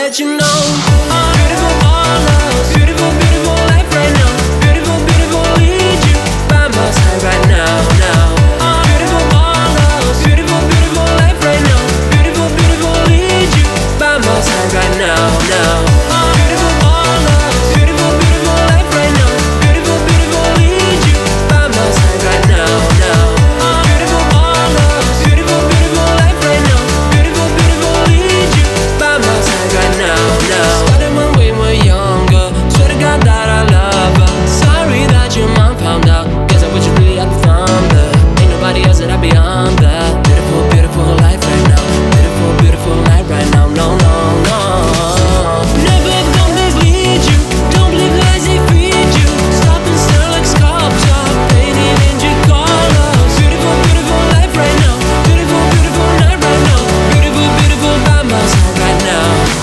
let you know. Beautiful colors, beautiful, beautiful life right now. Beautiful, beautiful, need you by my side right now, now. Beautiful colors, beautiful, beautiful life right now. Beautiful, beautiful, need you by my side right now, now. Beautiful colors, beautiful, beautiful life right now. Beautiful, beautiful, need you by my side right now, now. Beautiful colors, beautiful, beautiful life right now. Beautiful, beautiful, need you by my side right now, now. Started when we were younger. Swear to God that I love her. Sorry that your mom found out. Guess I wish you really had found her. Ain't nobody else that I beyond that. Beautiful, beautiful life right now. Beautiful, beautiful life right now. No, no, no. Never gonna mislead you. Don't believe lies, they feed you. Stop and stare like sculpture, painted in your colors. Beautiful, beautiful life right now. Beautiful, beautiful night right now. Beautiful, beautiful by my side right now.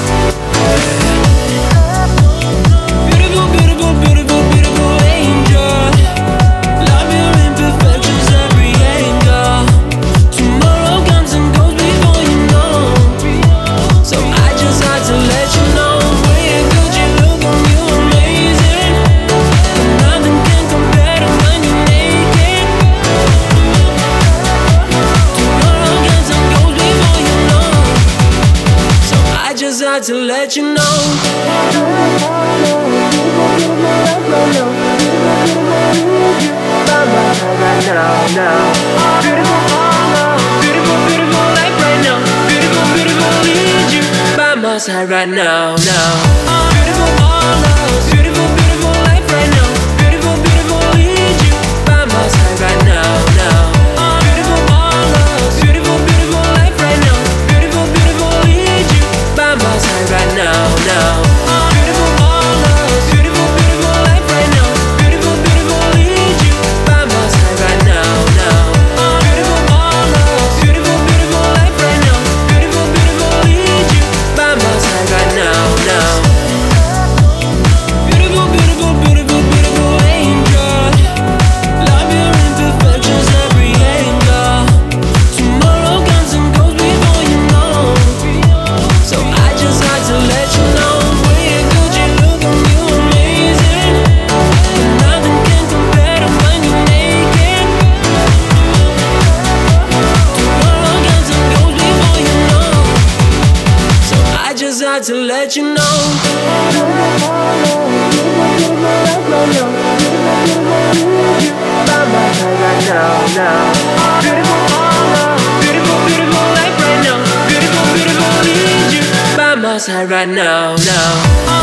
Beautiful, beautiful, beautiful, beautiful angel. Love your imperfections, every angle. Tomorrow comes and goes before you know. So I just had to let you know. Way good you look on you, amazing. Nothing can compare to when you're naked. Tomorrow comes and goes before you know. So I just had to let you know. Beautiful, beautiful life right now. Beautiful, beautiful, need you by my side right now, now. Beautiful colors, beautiful, beautiful life right now. Beautiful, beautiful, need you by my side right now, now. Beautiful colors, beautiful, beautiful life right now. Beautiful, beautiful, need you by my side right now, now. Beautiful colors, beautiful, beautiful life right now. Beautiful, beautiful, need you by my side right now, now. Beautiful colors, beautiful, beautiful life right now. Beautiful, beautiful, need you by my side right now, now. Beautiful, beautiful, beautiful, beautiful angel. Love your imperfections, every angle. Tomorrow comes and goes before you know. So I just had to let you know. Way good you look on you, amazing. Nothing can compare to when you're naked. Tomorrow comes and goes before you know. So I just had to let you know. Beautiful, beautiful life right now. Beautiful, beautiful, need you by my side right now, now.